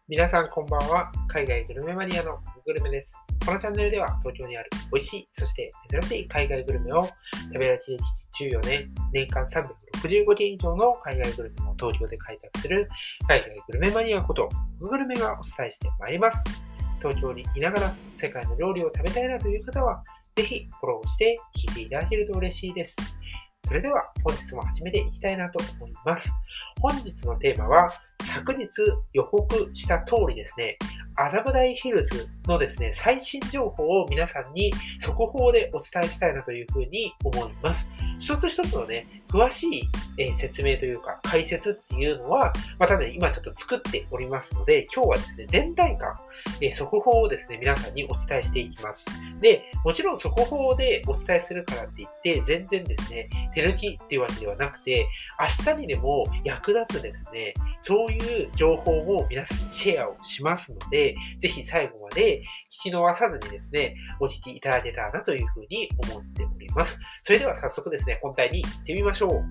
皆さんこんばんは。海外グルメマニアのグルメです。このチャンネルでは東京にある美味しい、そして珍しい海外グルメを食べられ1日14年、年間365件以上の海外グルメを東京で開拓する海外グルメマニアことグルメがお伝えしてまいります。東京にいながら世界の料理を食べたいなという方は、ぜひフォローして聞いていただけると嬉しいです。それでは本日も始めていきたいなと思います。本日のテーマは昨日予告した通りですね、麻布台ヒルズのですね、最新情報を皆さんに速報でお伝えしたいなというふうに思います。一つ一つのね、詳しい説明というか解説っていうのは、またね、今ちょっと作っておりますので、今日はですね、全体感、速報をですね、皆さんにお伝えしていきます。で、もちろん速報でお伝えするからって言って、全然ですね、手抜きっていうわけではなくて、明日にでも役立つですね、そういう情報を皆さんにシェアをしますので、ぜひ最後まで聞き逃さずにですね、お聞きいただけたらなというふうに思っております。それでは早速ですね、本題に行ってみましょう。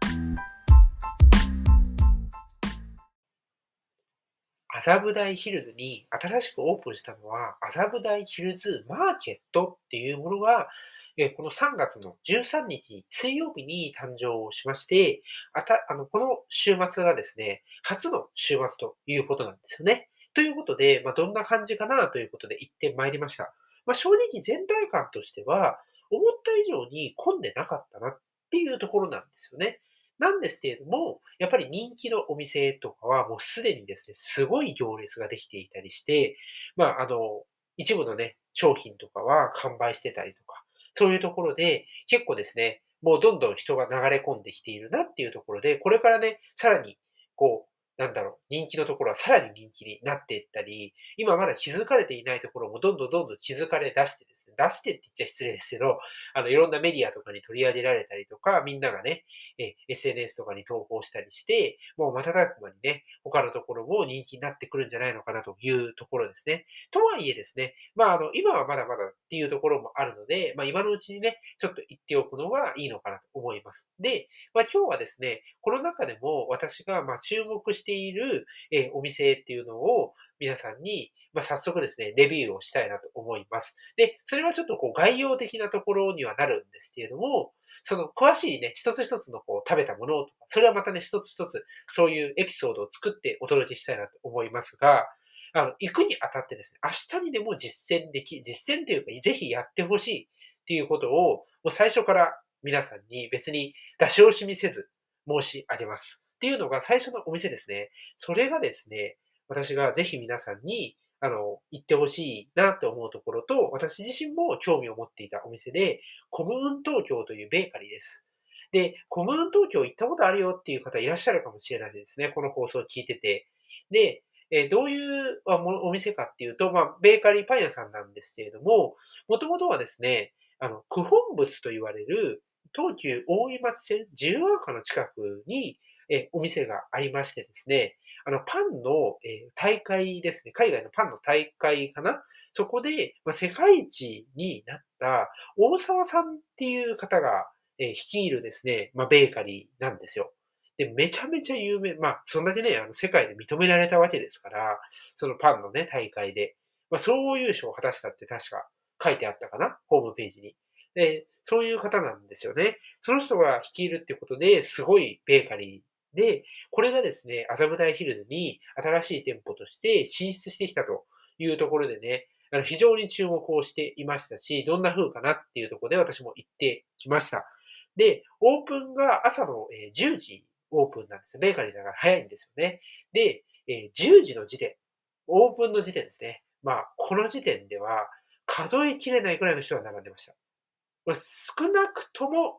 麻布台ヒルズに新しくオープンしたのは、麻布台ヒルズマーケットっていうものが、この3月の13日水曜日に誕生しまして、この週末がですね、初の週末ということなんですよね。ということで、どんな感じかなということで行ってまいりました。正直全体感としては、思った以上に混んでなかったなっていうところなんですよね。なんですけれども、やっぱり人気のお店とかはもうすでにですね、すごい行列ができていたりして、まあ、あの、一部のね、商品とかは完売してたりとか、そういうところで結構ですね、もうどんどん人が流れ込んできているなっていうところで、これからね、さらに、人気のところはさらに人気になっていったり、今まだ気づかれていないところもどんどん気づかれ出してですね、出してって言っちゃ失礼ですけど、いろんなメディアとかに取り上げられたりとか、みんながね、SNS とかに投稿したりして、もう瞬く間にね、他のところも人気になってくるんじゃないのかなというところですね。とはいえですね、今はまだまだっていうところもあるので、今のうちにね、ちょっと言っておくのがいいのかなと思います。で、今日はですね、この中でも私が注目している、お店っていうのを皆さんに、早速ですね、レビューをしたいなと思います。で、それはちょっと概要的なところにはなるんですけれども、その詳しいね、一つ一つの食べたものとか、それはまたね、一つ一つ、そういうエピソードを作ってお届けしたいなと思いますが、行くにあたってですね、明日にでも実践というか、ぜひやってほしいっていうことを、もう最初から皆さんに別に出し惜しみせず申し上げます。っていうのが最初のお店ですね。それがですね、私がぜひ皆さんに、行ってほしいなと思うところと、私自身も興味を持っていたお店で、コムーン東京というベーカリーです。で、コムーン東京行ったことあるよっていう方いらっしゃるかもしれないですね。この放送を聞いてて。で、どういうお店かっていうと、ベーカリーパン屋さんなんですけれども、もともとはですね、九本仏と言われる東急大井町線自由が丘の近くに、お店がありましてですね、パンの、大会ですね。海外のパンの大会かな。そこで、世界一になった大沢さんっていう方が、率いるですね、ベーカリーなんですよ。で、めちゃめちゃ有名。そんだけね、世界で認められたわけですから、そのパンのね、大会で。総優勝を果たしたって確か書いてあったかな、ホームページに。で、そういう方なんですよね。その人が率いるっていうことで、すごいベーカリーで、これがですね、麻布台ヒルズに新しい店舗として進出してきたというところでね、非常に注目をしていましたし、どんな風かなっていうところで私も行ってきました。で、オープンが朝の10時オープンなんですよ。ベーカリーだから早いんですよね。で、10時の時点、オープンの時点ですね。この時点では数えきれないくらいの人が並んでました。少なくとも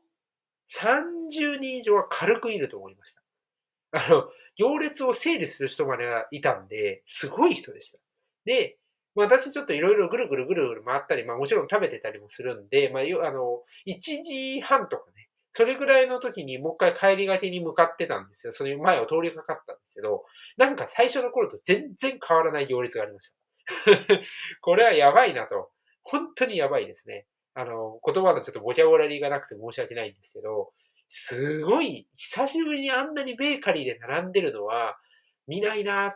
30人以上は軽くいると思いました。あの、行列を整理する人までがいたんで、すごい人でした。で、私ちょっといろいろぐるぐる回ったり、もちろん食べてたりもするんで、1時半とかね、それぐらいの時にもう一回帰りがけに向かってたんですよ。その前を通りかかったんですけど、なんか最初の頃と全然変わらない行列がありました。これはやばいなと。本当にやばいですね。言葉のちょっとボキャブラリーがなくて申し訳ないんですけど、すごい、久しぶりにあんなにベーカリーで並んでるのは見ないなって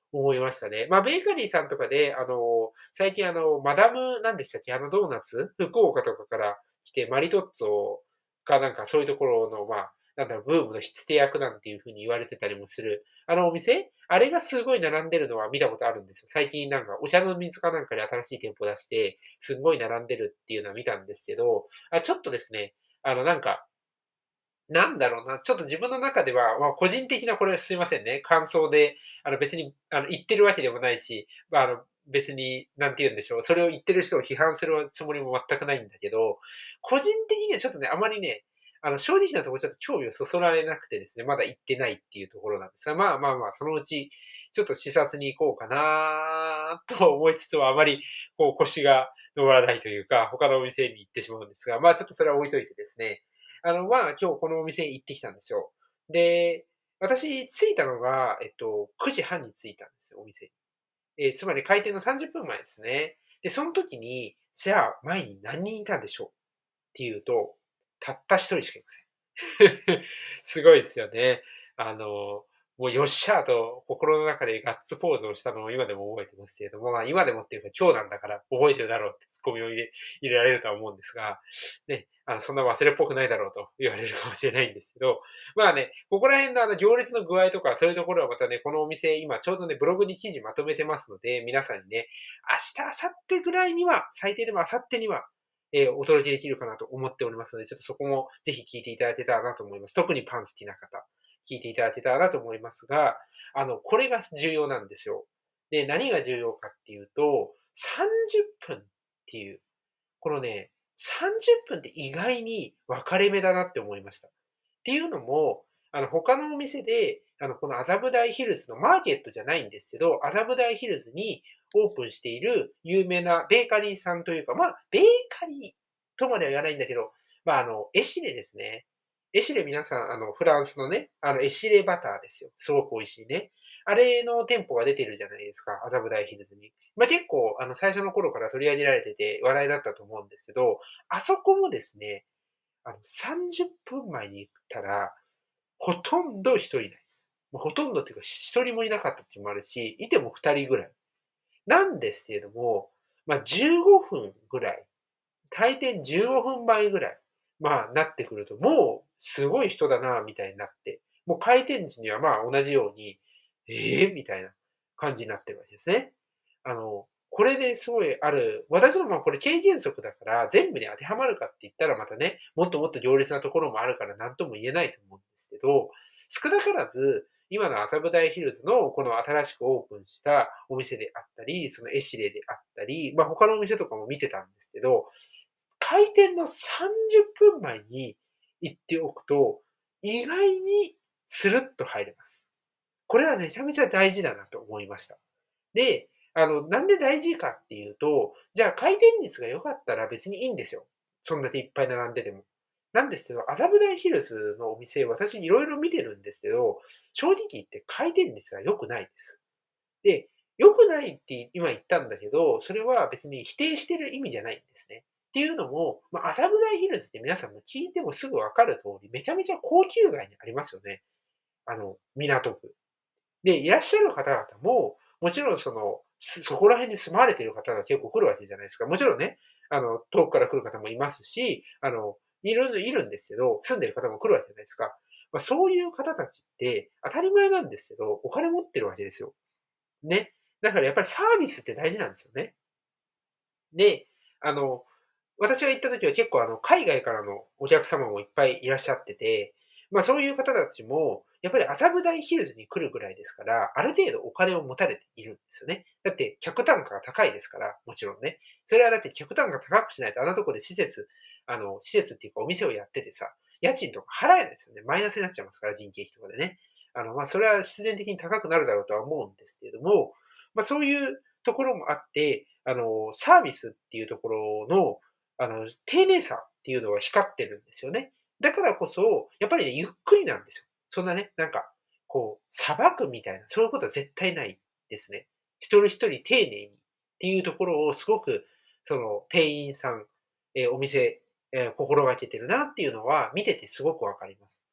思いましたね。まあ、ベーカリーさんとかで、最近マダムなんでしたっけ、ドーナツ、福岡とかから来て、マリトッツォかなんかそういうところの、まあ、なんだろう、ブームの火付け役なんていう風に言われてたりもする、あのお店、あれがすごい並んでるのは見たことあるんですよ。最近なんかお茶の水かなんかで新しい店舗出して、すんごい並んでるっていうのは見たんですけど、ちょっとですね、なんかなんだろうな、ちょっと自分の中では、まあ、個人的なこれすいませんね、感想で、別に、言ってるわけでもないし、まあ、別に、なんて言うんでしょう、それを言ってる人を批判するつもりも全くないんだけど、個人的にはちょっとね、あまりね、正直なところちょっと興味をそそられなくてですね、まだ行ってないっていうところなんですが、まあまあまあ、そのうち、ちょっと視察に行こうかなと思いつつは、あまり、こう、腰が乗らないというか、他のお店に行ってしまうんですが、まあ、ちょっとそれは置いといてですね、今日このお店に行ってきたんですよ。で、私着いたのが、9時半に着いたんですよ、お店に。つまり開店の30分前ですね。で、その時に、じゃあ前に何人いたんでしょうっていうと、たった一人しかいません。すごいですよね。もうよっしゃーと心の中でガッツポーズをしたのを今でも覚えてますけれども、まあ今でもっていうか今日なんだから覚えてるだろうってツッコミを入れられるとは思うんですが、ね、そんな忘れっぽくないだろうと言われるかもしれないんですけど、まあね、ここら辺の行列の具合とかそういうところはまたね、このお店今ちょうどね、ブログに記事まとめてますので、皆さんにね、明日、明後日ぐらいには、最低でも明後日にはお届けできるかなと思っておりますので、ちょっとそこもぜひ聞いていただけたらなと思います。特にパン好きな方、聞いていただけたらなと思いますが、これが重要なんですよ。で、何が重要かっていうと、30分っていう、このね、30分っぷんって意外に分かれ目だなって思いました。っていうのも、他のお店で、この麻布台ヒルズのマーケットじゃないんですけど、麻布台ヒルズにオープンしている有名なベーカリーさんというか、まあ、ベーカリーとまでは言わないんだけど、まあ、エシレですね。エシレ皆さん、フランスのね、エシレバターですよ。すごく美味しいね。あれの店舗が出てるじゃないですか、麻布台ヒルズに。まあ、結構、最初の頃から取り上げられてて話題だったと思うんですけど、あそこもですね、30分前に行ったら、ほとんど人いないです。もうほとんどっていうか、一人もいなかったっていうのもあるし、いても二人ぐらい。なんですけれども、まあ、15分ぐらい、開店15分前ぐらい、まあ、なってくると、もうすごい人だなみたいになって、もう開店時にはまあ同じように、みたいな感じになってるわけですね。これですごい私のこれ経験則だから、全部に当てはまるかって言ったらまたね、もっともっと行列なところもあるから何とも言えないと思うんですけど、少なからず、今の麻布台ヒルズのこの新しくオープンしたお店であったり、そのエシレであったり、まあ他のお店とかも見てたんですけど、開店の30分前に行っておくと、意外にスルッと入れます。これはめちゃめちゃ大事だなと思いました。で、なんで大事かっていうと、じゃあ回転率が良かったら別にいいんですよ。そんだけいっぱい並んでても。なんですけど、麻布台ヒルズのお店、私いろいろ見てるんですけど、正直言って回転率が良くないです。で、良くないって今言ったんだけど、それは別に否定してる意味じゃないんですね。っていうのも、まあ、麻布台ヒルズって皆さんも聞いてもすぐわかる通り、めちゃめちゃ高級街にありますよね。港区。で、いらっしゃる方々も、もちろんそこら辺に住まわれている方が結構来るわけじゃないですか。もちろんね、遠くから来る方もいますし、いるんですけど、住んでる方も来るわけじゃないですか。まあ、そういう方たちって当たり前なんですけど、お金持ってるわけですよ。ね。だからやっぱりサービスって大事なんですよね。で、あの、私が行った時は結構海外からのお客様もいっぱいいらっしゃってて、まあそういう方たちも、やっぱり麻布台ヒルズに来るぐらいですから、ある程度お金を持たれているんですよね。だって客単価が高いですから、もちろんね。それはだって客単価高くしないとあんなとこで施設っていうかお店をやっててさ、家賃とか払えないですよね。マイナスになっちゃいますから、人件費とかでね。まあそれは必然的に高くなるだろうとは思うんですけれども、まあそういうところもあって、サービスっていうところの丁寧さっていうのは光ってるんですよね。だからこそ、やっぱりね、ゆっくりなんですよ。そんなね、なんか、こう、裁くみたいな、そういうことは絶対ないですね。一人一人丁寧にっていうところをすごく、店員さん、お店、心がけてるなっていうのは見ててすごくわかります。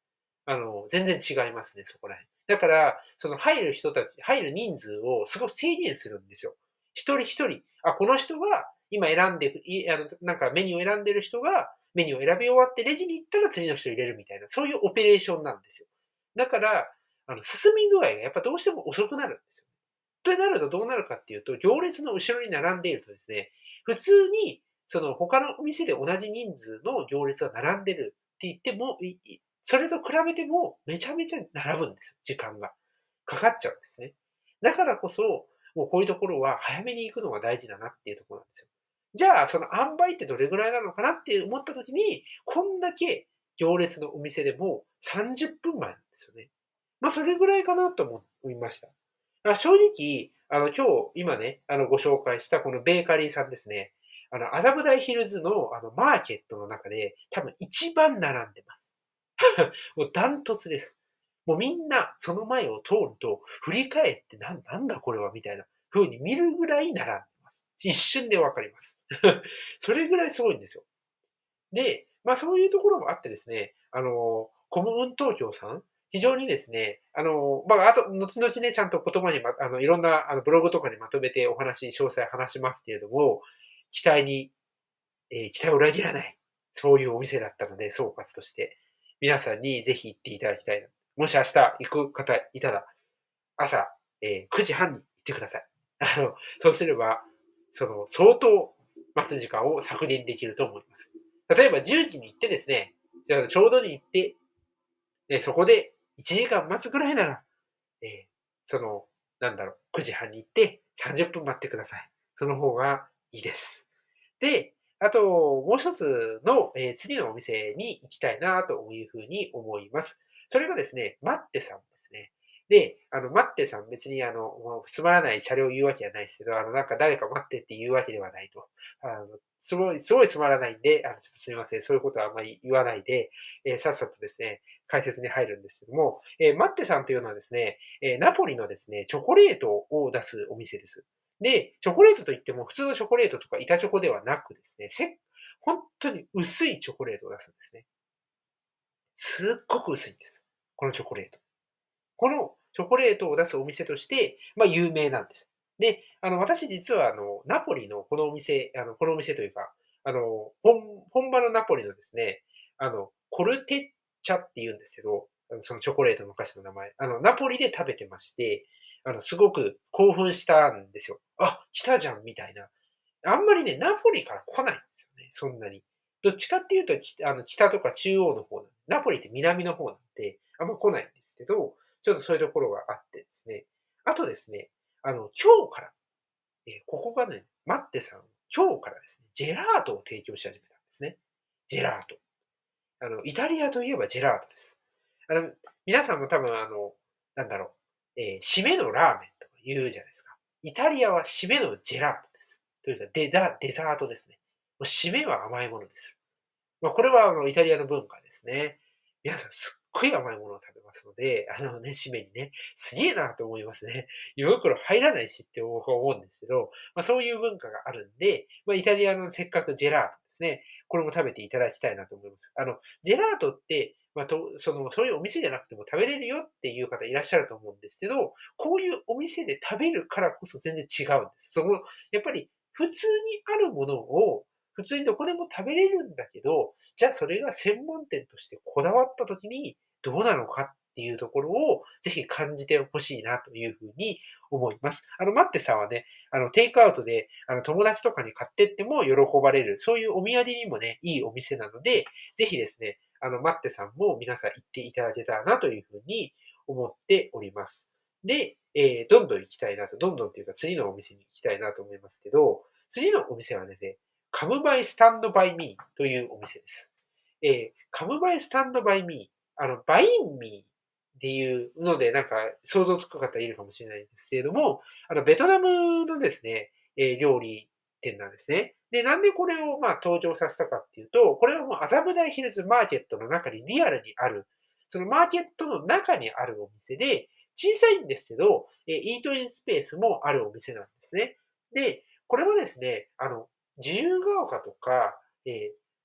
全然違いますね、そこら辺。だから、その入る人たち、入る人数をすごく制限するんですよ。一人一人、あ、この人が今選んでいあの、なんかメニューを選んでる人が、メニューを選び終わってレジに行ったら次の人を入れるみたいな、そういうオペレーションなんですよ。だから、進み具合がやっぱどうしても遅くなるんですよ。となるとどうなるかっていうと、行列の後ろに並んでいるとですね、普通にその他のお店で同じ人数の行列が並んでるって言っても、それと比べてもめちゃめちゃ並ぶんですよ、時間が。かかっちゃうんですね。だからこそ、もうこういうところは早めに行くのが大事だなっていうところなんですよ。じゃあ、その塩梅ってどれぐらいなのかなって思った時に、こんだけ行列のお店でも30分前なんですよね。それぐらいかなと思いました。正直、今日、今ね、ご紹介したこのベーカリーさんですね。麻布台ヒルズの、マーケットの中で、多分一番並んでます。もうダントツです。もうみんな、その前を通ると、振り返って、なんだこれはみたいな風に見るぐらい並んでます。一瞬でわかります。それぐらいすごいんですよ。で、そういうところもあってですね、コム運東京さん、非常にですね、あと、後々ね、ちゃんと言葉にいろんな、ブログとかにまとめて詳細話しますけれども、期待に、期待を裏切らない、そういうお店だったので、総括として、皆さんにぜひ行っていただきたいな。もし明日行く方いたら、朝、9時半に行ってください。そうすれば、相当待つ時間を削減できると思います。例えば10時に行ってですね、じゃあちょうどに行って、そこで1時間待つぐらいなら、えーその、9時半に行って30分待ってください。その方がいいです。で、あと、もう一つの、次のお店に行きたいなというふうに思います。それがですね、マッテさんですね。で、マッテさん別にもうつまらない車両を言うわけじゃないですけど、なんか誰か待ってって言うわけではないと。すごいつまらないんで、ちょっとすみません。そういうことはあんまり言わないで、さっさとですね、解説に入るんですけども、マッテさんというのはですね、ナポリのですね、チョコレートを出すお店です。で、チョコレートといっても普通のチョコレートとか板チョコではなくですね、本当に薄いチョコレートを出すんですね。すっごく薄いんです。このチョコレート。このチョコレートを出すお店として、有名なんです。で、私実はナポリのこのお店というか、本場のナポリのですね、コルテッチャって言うんですけど、そのチョコレートのお菓子の名前。ナポリで食べてまして、すごく興奮したんですよ。あ、来たじゃんみたいな。あんまりね、ナポリから来ないんですよね、そんなに。どっちかっていうと、北とか中央の方ナポリって南の方なんで、あんま来ないんですけど、ちょっとそういうところがあってですね。あとですね、今日から、ここがね、マッテさん、今日からですね、ジェラートを提供し始めたんですね。ジェラート。イタリアといえばジェラートです。あの、皆さんも多分なんだろ締めのラーメンとか言うじゃないですか。イタリアは締めのジェラートです。というか、デザートですね。もう締めは甘いものです。これはイタリアの文化ですね。皆さんすっごい甘いものを食べますので、締めにね、すげえなと思いますね。胃袋入らないしって僕は思うんですけど、そういう文化があるんで、イタリアのせっかくジェラートですね。これも食べていただきたいなと思います。ジェラートって、そういうお店じゃなくても食べれるよっていう方いらっしゃると思うんですけど、こういうお店で食べるからこそ全然違うんです。やっぱり普通にあるものを普通にどこでも食べれるんだけど、じゃあそれが専門店としてこだわった時にどうなのかっていうところをぜひ感じてほしいなというふうに思います。マッテさんはね、テイクアウトで、友達とかに買ってっても喜ばれる、そういうお土産にもね、いいお店なので、ぜひですね、マッテさんも皆さん行っていただけたらなというふうに思っております。で、どんどん行きたいなと、どんどんっていうか次のお店に行きたいなと思いますけど、次のお店はですね、カムバイスタンドバイミーというお店です。カムバイスタンドバイミー、バインミーっていうので、なんか想像つく方いるかもしれないんですけれども、ベトナムのですね、料理店なんですね。で、なんでこれを登場させたかっていうと、これはもう麻布台ヒルズマーケットの中にリアルにある、そのマーケットの中にあるお店で、小さいんですけど、イートインスペースもあるお店なんですね。で、これはですね、自由が丘とか、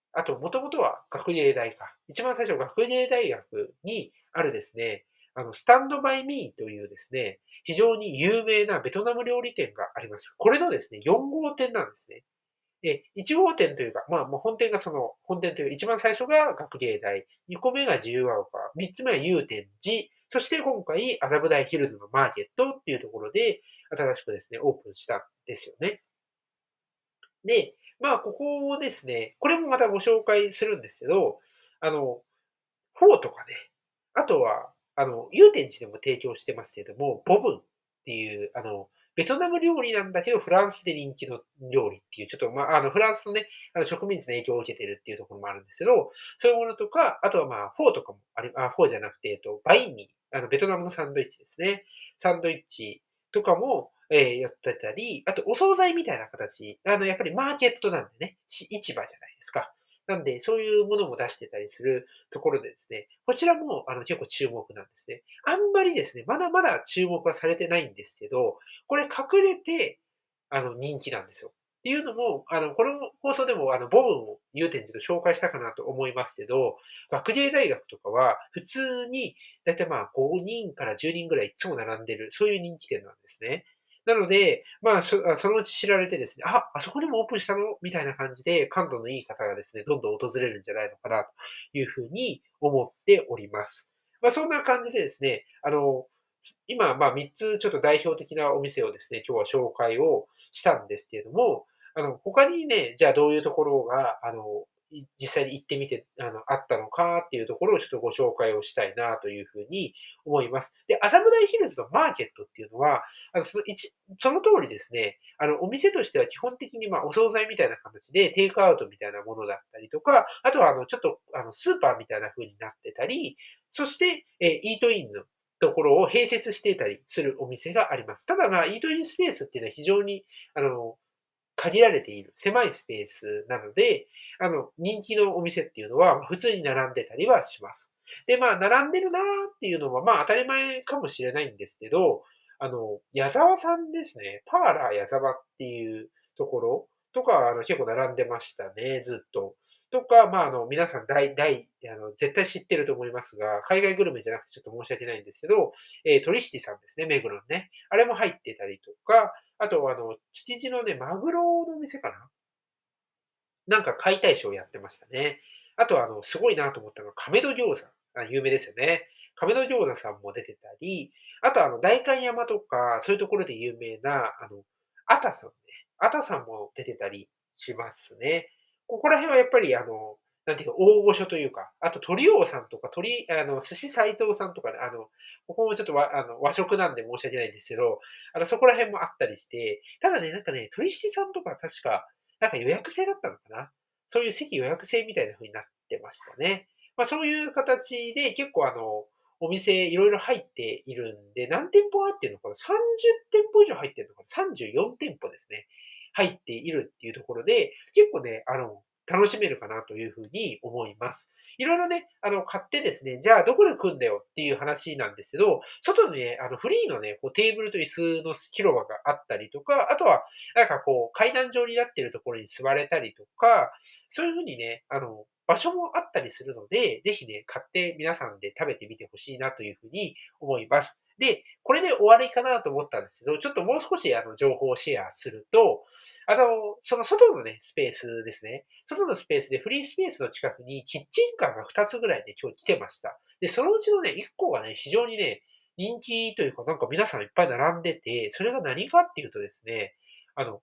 あと、もともとは学芸大か。一番最初、学芸大学にあるですね、スタンドバイミーというですね、非常に有名なベトナム料理店があります。これのですね、4号店なんですね。1号店というか、まあ、もう本店がその、本店という一番最初が学芸大、2個目が自由が丘、3つ目は祐天寺、そして今回、麻布台ヒルズのマーケットっていうところで、新しくですね、オープンしたんですよね。で、まあ、ここをですね、これもまたご紹介するんですけど、フォーとかね、あとは、祐天寺でも提供してますけれども、ボブンっていう、ベトナム料理なんだけど、フランスで人気の料理っていう、ちょっと、まあ、フランスのね、植民地の影響を受けてるっていうところもあるんですけど、そういうものとか、あとはまあ、フォーとかもフォーじゃなくて、バインミー、ベトナムのサンドイッチですね。サンドイッチとかも、やってたり、あとお惣菜みたいな形、やっぱりマーケットなんでね、市場じゃないですか。なんで、そういうものも出してたりするところでですね、こちらも結構注目なんですね。あんまりですね、まだまだ注目はされてないんですけど、これ隠れて、人気なんですよ。っていうのも、この放送でも、ボブンを祐天寺と紹介したかなと思いますけど、学芸大学とかは、普通に、だいたいまあ5人から10人ぐらいいつも並んでる、そういう人気店なんですね。なので、まあ、そのうち知られてですね、あそこでもオープンしたのみたいな感じで、感度のいい方がですね、どんどん訪れるんじゃないのかなというふうに思っております。まあ、そんな感じでですね、今、まあ、3つちょっと代表的なお店をですね、今日は紹介をしたんですけれども、他にね、じゃあどういうところが、実際に行ってみて、あったのかっていうところをちょっとご紹介をしたいなというふうに思います。で、麻布台ヒルズのマーケットっていうのは、その通りですね、お店としては基本的に、まあ、お惣菜みたいな形で、テイクアウトみたいなものだったりとか、あとは、ちょっと、スーパーみたいな風になってたり、そして、イートインのところを併設していたりするお店があります。ただ、まあ、イートインスペースっていうのは非常に、あの、限られている狭いスペースなので、人気のお店っていうのは普通に並んでたりはします。で、まあ、並んでるなっていうのは、まあ、当たり前かもしれないんですけど、矢沢さんですね。パーラー矢沢っていうところとか、結構並んでましたね、ずっと。とか、まあ、皆さん絶対知ってると思いますが、海外グルメじゃなくてちょっと申し訳ないんですけど、鳥七さんですね、目黒のね。あれも入ってたりとか、あと、築地のね、マグロの店かななんか解体ショーやってましたね。あとは、すごいなと思ったのは、亀戸餃子。有名ですよね。亀戸餃子さんも出てたり、あと、代官山とか、そういうところで有名な、あたさんね。あたさんも出てたりしますね。ここら辺はやっぱり、なんていうか、大御所というか、あと鳥王さんとか、寿司斎藤さんとかね、ここもちょっと和食なんで申し訳ないんですけど、そこら辺もあったりして、ただね、なんかね、鳥七さんとか確か、なんか予約制だったのかな。そういう席予約制みたいな風になってましたね。まあ、そういう形で結構お店いろいろ入っているんで、何店舗入ってるのかな ?30 店舗以上入ってるのかな ?34 店舗ですね。入っているっていうところで、結構ね、楽しめるかなというふうに思います。いろいろね、買ってですね、じゃあどこで組んだよっていう話なんですけど、外にね、フリーのね、こうテーブルと椅子の広場があったりとか、あとは、なんかこう階段状になっているところに座れたりとか、そういうふうにね、場所もあったりするので、ぜひね、買って皆さんで食べてみてほしいなというふうに思います。で、これで終わりかなと思ったんですけど、ちょっともう少し情報をシェアすると、その外のね、スペースですね。外のスペースでフリースペースの近くにキッチンカーが2つぐらいで今日来てました。で、そのうちのね、1個がね、非常にね、人気というか、なんか皆さんいっぱい並んでて、それが何かっていうとですね、あの、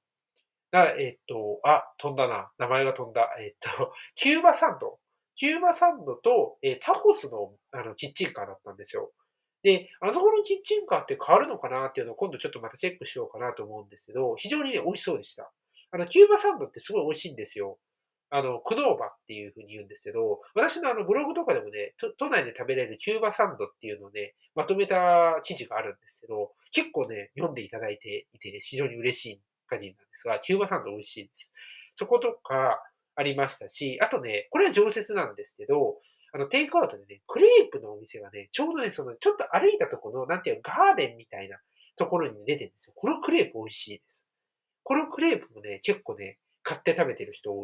飛んだな。名前が飛んだ。キューバサンド。キューバサンドと、タコスの、キッチンカーだったんですよ。で、あそこのキッチンカーって変わるのかなっていうのを今度ちょっとまたチェックしようかなと思うんですけど、非常にね、美味しそうでした。キューバサンドってすごい美味しいんですよ。クノーバっていう風に言うんですけど、私のブログとかでもね、都内で食べれるキューバサンドっていうのをね、まとめた記事があるんですけど、結構ね、読んでいただいていてね、非常に嬉しい限りなんですが、キューバサンド美味しいです。そことかありましたし、あとね、これは常設なんですけど、テイクアウトでね、クレープのお店がね、ちょうどね、ちょっと歩いたところの、なんていうの、ガーデンみたいなところに出てるんですよ。このクレープ美味しいです。このクレープもね、結構ね、買って食べてる人多い。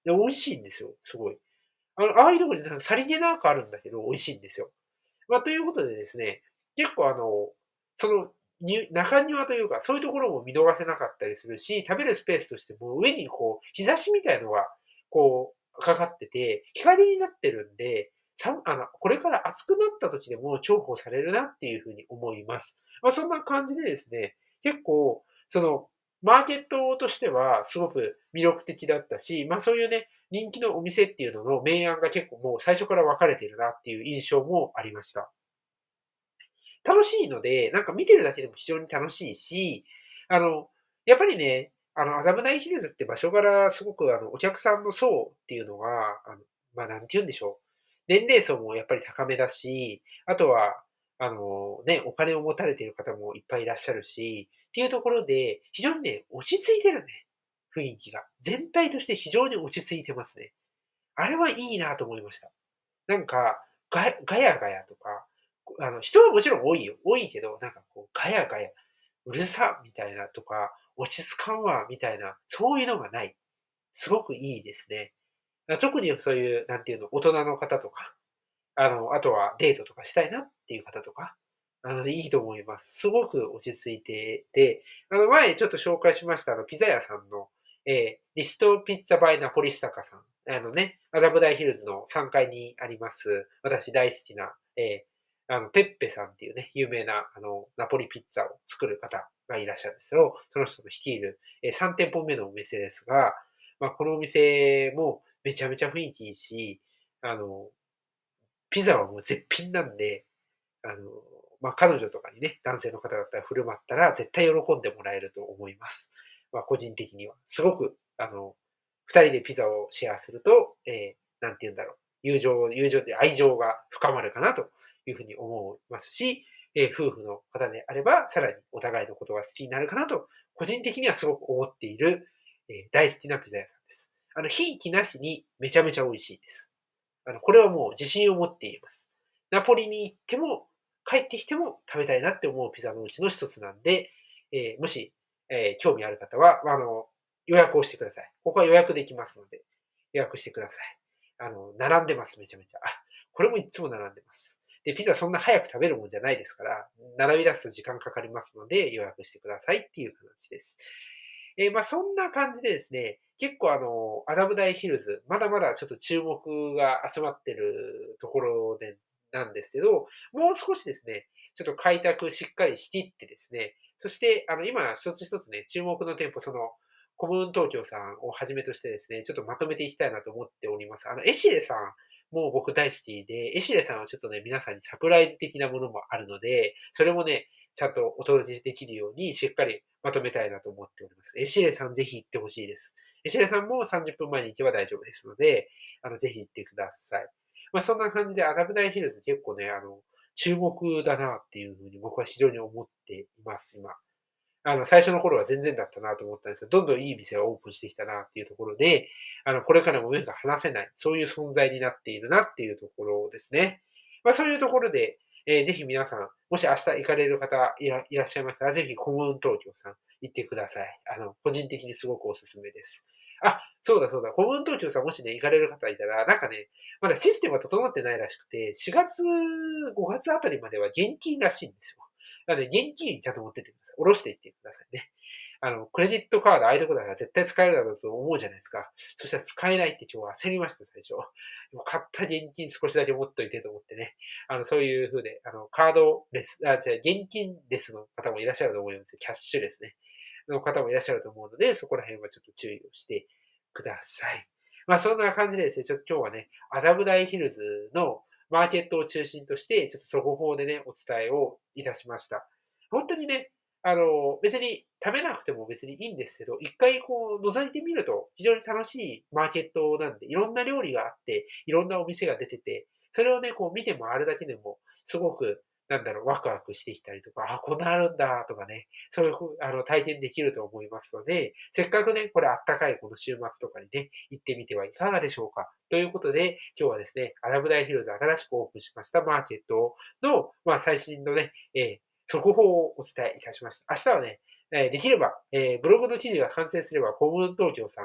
や、美味しいんですよ、すごい。ああいうところでなんかさりげなくあるんだけど、美味しいんですよ。ということでですね、結構その、中庭というか、そういうところも見逃せなかったりするし、食べるスペースとしても上にこう、日差しみたいのが、こう、かかってて、日陰になってるんで、これから暑くなった時でも重宝されるなっていうふうに思います。そんな感じでですね、結構、マーケットとしてはすごく魅力的だったし、そういうね、人気のお店っていうのの明暗が結構もう最初から分かれてるなっていう印象もありました。楽しいので、なんか見てるだけでも非常に楽しいし、あの、やっぱりね、麻布台ヒルズって場所柄すごくお客さんの層っていうのが、なんて言うんでしょう。年齢層もやっぱり高めだし、あとは、お金を持たれている方もいっぱいいらっしゃるし、っていうところで、非常にね、落ち着いてるね、雰囲気が。全体として非常に落ち着いてますね。あれはいいなと思いました。なんか、ガヤガヤとか、人はもちろん多いよ。多いけど、なんかこう、ガヤガヤ、うるさみたいなとか、落ち着かんわみたいな、そういうのがない。すごくいいですね。特にそういう、なんていうの、大人の方とか、あとはデートとかしたいなっていう方とか、いいと思います。すごく落ち着いてて、前ちょっと紹介しましたピザ屋さんの、リストピッツァバイナポリスタカさん。麻布台ヒルズの3階にあります、私大好きな、ペッペさんっていうね、有名な、ナポリピッツァを作る方がいらっしゃるんですけど、その人の率いる、3店舗目のお店ですが、このお店もめちゃめちゃ雰囲気いいし、あの、ピザはもう絶品なんで、あの、彼女とかにね、男性の方だったら振る舞ったら絶対喜んでもらえると思います。個人的には。すごく、二人でピザをシェアすると、なんて言うんだろう。友情で愛情が深まるかなというふうに思いますし、夫婦の方であれば、さらにお互いのことが好きになるかなと、個人的にはすごく思っている、大好きなピザ屋さんです。ひいきなしにめちゃめちゃ美味しいです。これはもう自信を持って言います。ナポリに行っても、帰ってきても食べたいなって思うピザのうちの一つなんで、もし、興味ある方は、予約をしてください。ここは予約できますので、予約してください。並んでます、めちゃめちゃ。これもいつも並んでます。で、ピザそんな早く食べるもんじゃないですから、並び出すと時間かかりますので、予約してくださいっていう話です。そんな感じでですね、結構麻布台ヒルズ、まだまだちょっと注目が集まってるところでなんですけど、もう少しですね、ちょっと開拓しっかりしきってですね、そして、今一つ一つね、注目の店舗、コムーン東京さんをはじめとしてですね、ちょっとまとめていきたいなと思っております。エシレさんも僕大好きで、エシレさんはちょっとね、皆さんにサプライズ的なものもあるので、それもね、ちゃんとお届けできるように、しっかりまとめたいなと思っております。エシレさんぜひ行ってほしいです。エシレさんも30分前に行けば大丈夫ですので、ぜひ行ってください。そんな感じで、麻布台ヒルズ結構ね、注目だなっていうふうに僕は非常に思っています、今。最初の頃は全然だったなと思ったんですけど、どんどんいい店がオープンしてきたなっていうところで、これからも目が離せない、そういう存在になっているなっていうところですね。そういうところで、ぜひ皆さん、もし明日行かれる方いらっしゃいましたら、ぜひコムーン東京さん行ってください。個人的にすごくおすすめです。そうだそうだ。コムーン東京さんもしね、行かれる方いたら、なんかね、まだシステムは整ってないらしくて、4月、5月あたりまでは現金らしいんですよ。なので、現金ちゃんと持ってってください。下ろしていってくださいね。クレジットカード、ああいうとこだから絶対使えるだろうと思うじゃないですか。そしたら使えないって今日焦りました、最初。もう買った現金少しだけ持っといてと思ってね。そういう風で、カードレス、違う、現金レスの方もいらっしゃると思います。キャッシュレスね。の方もいらっしゃると思うので、そこら辺はちょっと注意をしてください。そんな感じでですね、ちょっと今日はね、麻布台ヒルズのマーケットを中心として、ちょっと速報でね、お伝えをいたしました。本当にね、別に食べなくても別にいいんですけど、一回こう覗いてみると非常に楽しいマーケットなんで、いろんな料理があって、いろんなお店が出てて、それをね、こう見て回るだけでも、すごく、ワクワクしてきたりとか、こんなあるんだとかね、そういう体験できると思いますので、せっかくね、これあったかいこの週末とかにね、行ってみてはいかがでしょうか。ということで、今日はですね、麻布台ヒルズ新しくオープンしましたマーケットの、最新のね、速報をお伝えいたしました。明日はね、できれば、ブログの記事が完成すれば、コムーン東京さん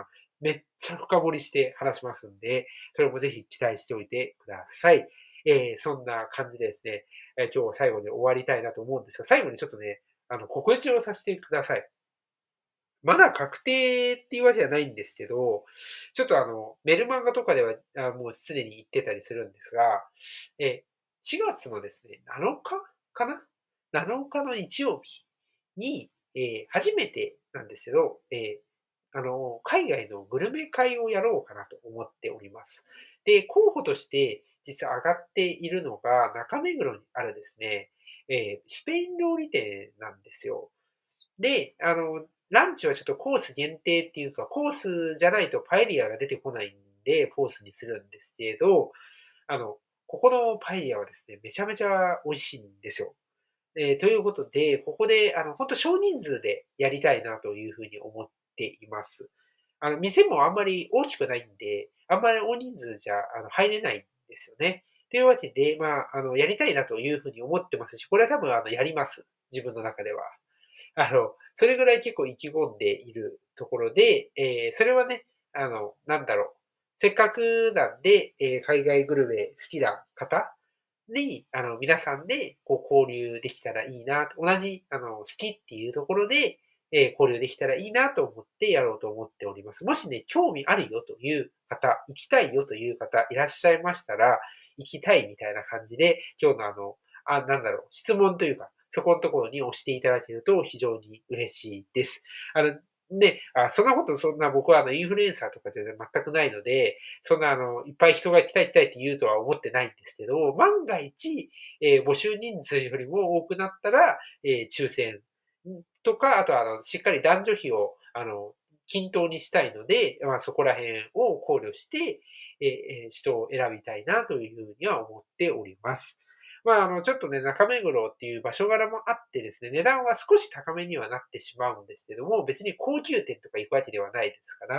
めっちゃ深掘りして話しますんで、それもぜひ期待しておいてください。そんな感じでですね、今日最後に終わりたいなと思うんですが、最後にちょっとね、告知をさせてください。まだ確定っていうわけじゃないんですけど、ちょっとメルマガとかでは、もうすでに言ってたりするんですが、4月のですね、7日かな ?7 日の日曜日に、初めてなんですけど、海外のグルメ会をやろうかなと思っております。で、候補として実は上がっているのが、中目黒にあるですね、スペイン料理店なんですよ。で、ランチはちょっとコース限定っていうか、コースじゃないとパエリアが出てこないんで、コースにするんですけど、あの、ここのパエリアはですね、めちゃめちゃ美味しいんですよ。ということで、ここで、ほんと少人数でやりたいなというふうに思っています。店もあんまり大きくないんで、あんまり大人数じゃ、入れないんですよね。というわけで、やりたいなというふうに思ってますし、これは多分、やります。自分の中では。それぐらい結構意気込んでいるところで、それはね、なんだろう、せっかくなんで、海外グルメ好きな方に、皆さんでこう交流できたらいいなと、同じ、好きっていうところで、交流できたらいいなと思ってやろうと思っております。もしね、興味あるよという方、行きたいよという方いらっしゃいましたら、行きたいみたいな感じで、今日の質問というか、そこのところに押していただけると非常に嬉しいです。あの、そんな僕はインフルエンサーとかじゃ全くないので、そんないっぱい人が来たいって言うとは思ってないんですけど、万が一、募集人数よりも多くなったら、抽選とか、あとしっかり男女比を、均等にしたいので、そこら辺を考慮して、人を選びたいなというふうには思っております。ちょっとね、中目黒っていう場所柄もあってですね、値段は少し高めにはなってしまうんですけども、別に高級店とか行くわけではないですから、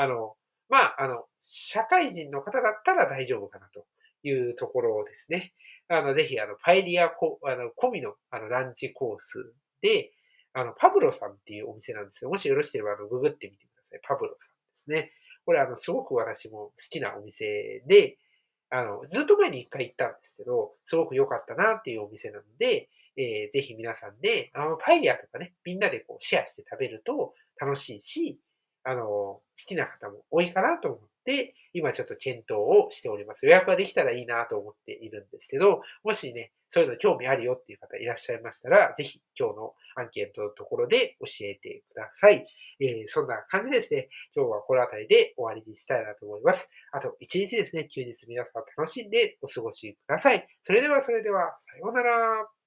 社会人の方だったら大丈夫かなというところですね。ぜひ、パエリアこ、込みの、ランチコースで、パブロさんっていうお店なんですよ。もしよろしければ、ググってみてください。パブロさんですね。これ、すごく私も好きなお店で、ずっと前に一回行ったんですけど、すごく良かったなっていうお店なので、ぜひ皆さんで、パエリアとかね、みんなでこうシェアして食べると楽しいし、好きな方も多いかなと思って、今ちょっと検討をしております。予約ができたらいいなと思っているんですけど、もしね、そういうの興味あるよっていう方いらっしゃいましたら、ぜひ今日のアンケートのところで教えてください。そんな感じですね。今日はこの辺りで終わりにしたいなと思います。あと1日ですね、休日皆さん楽しんでお過ごしください。それでは、さようなら。